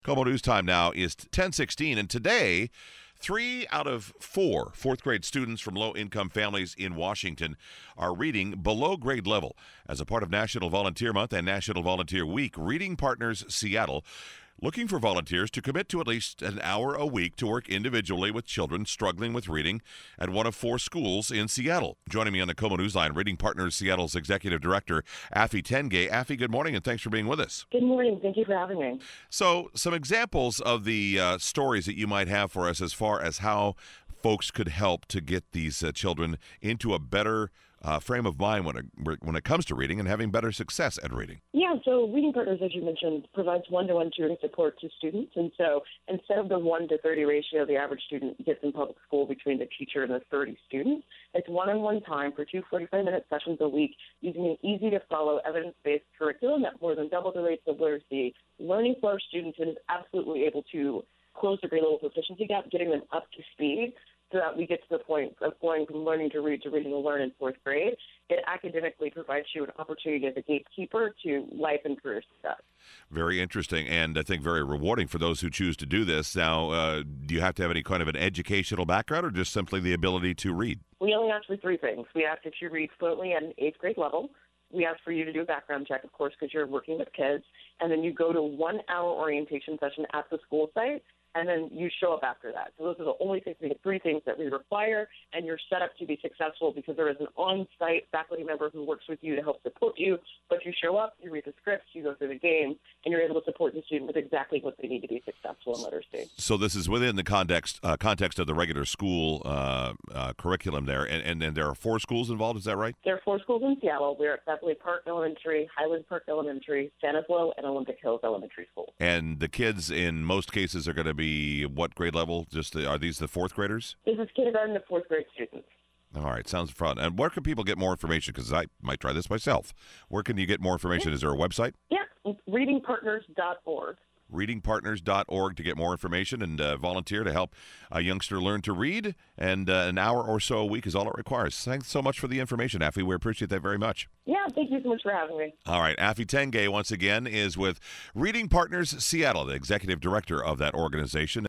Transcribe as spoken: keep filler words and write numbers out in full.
KOMO News Time now is ten sixteen, and today, three out of four fourth grade students from low-income families in Washington are reading below grade level. As a part of National Volunteer Month and National Volunteer Week, Reading Partners Seattle looking for volunteers to commit to at least an hour a week to work individually with children struggling with reading at one of four schools in Seattle. Joining me on the KOMO Newsline, Reading Partners Seattle's Executive Director, Afi Tenge. Afi, good morning, and thanks for being with us. Good morning. Thank you for having me. So, some examples of the uh, stories that you might have for us as far as how folks could help to get these uh, children into a better Uh, frame of mind when it, when it comes to reading and having better success at reading. Yeah, so Reading Partners, as you mentioned, provides one-to-one tutoring support to students. And so instead of the one to thirty ratio the average student gets in public school between the teacher and the thirty students, it's one-on-one time for two forty-five minute sessions a week using an easy-to-follow evidence-based curriculum that more than double the rates of literacy, learning for our students, and is absolutely able to close the grade level proficiency gap, getting them up to speed, so that we get to the point of going from learning to read to reading to learn in fourth grade. It academically provides you an opportunity as a gatekeeper to life and career success. Very interesting, and I think very rewarding for those who choose to do this. Now, uh, do you have to have any kind of an educational background or just simply the ability to read? We only ask for three things. We ask if you read fluently at an eighth grade level. We ask for you to do a background check, of course, because you're working with kids. And then you go to one hour orientation session at the school site, and then you show up after that. So those are the only things, we have three things that we require, and you're set up to be successful because there is an on-site faculty member who works with you to help support you. But you show up, you read the scripts, you go through the game, and you're able to support the student with exactly what they need to be successful in literacy. So this is within the context uh, context of the regular school uh, uh, curriculum there, and, and, and there are four schools involved, is that right? There are four schools in Seattle. We're at Beverly Park Elementary, Highland Park Elementary, Stanislaus, and Olympic Hills Elementary School. And the kids, in most cases, are going to be what grade level? Just the, are these the fourth graders? This is kindergarten to fourth grade students. All right, sounds fun. And where can people get more information? Because I might try this myself. Where can you get more information? Is there a website? Yeah, reading partners dot org. reading partners dot org to get more information and uh, volunteer to help a youngster learn to read. And uh, an hour or so a week is all it requires. Thanks so much for the information, Afi. We appreciate that very much. Yeah, thank you so much for having me. All right, Afi Tenge, once again, is with Reading Partners Seattle, the executive director of that organization.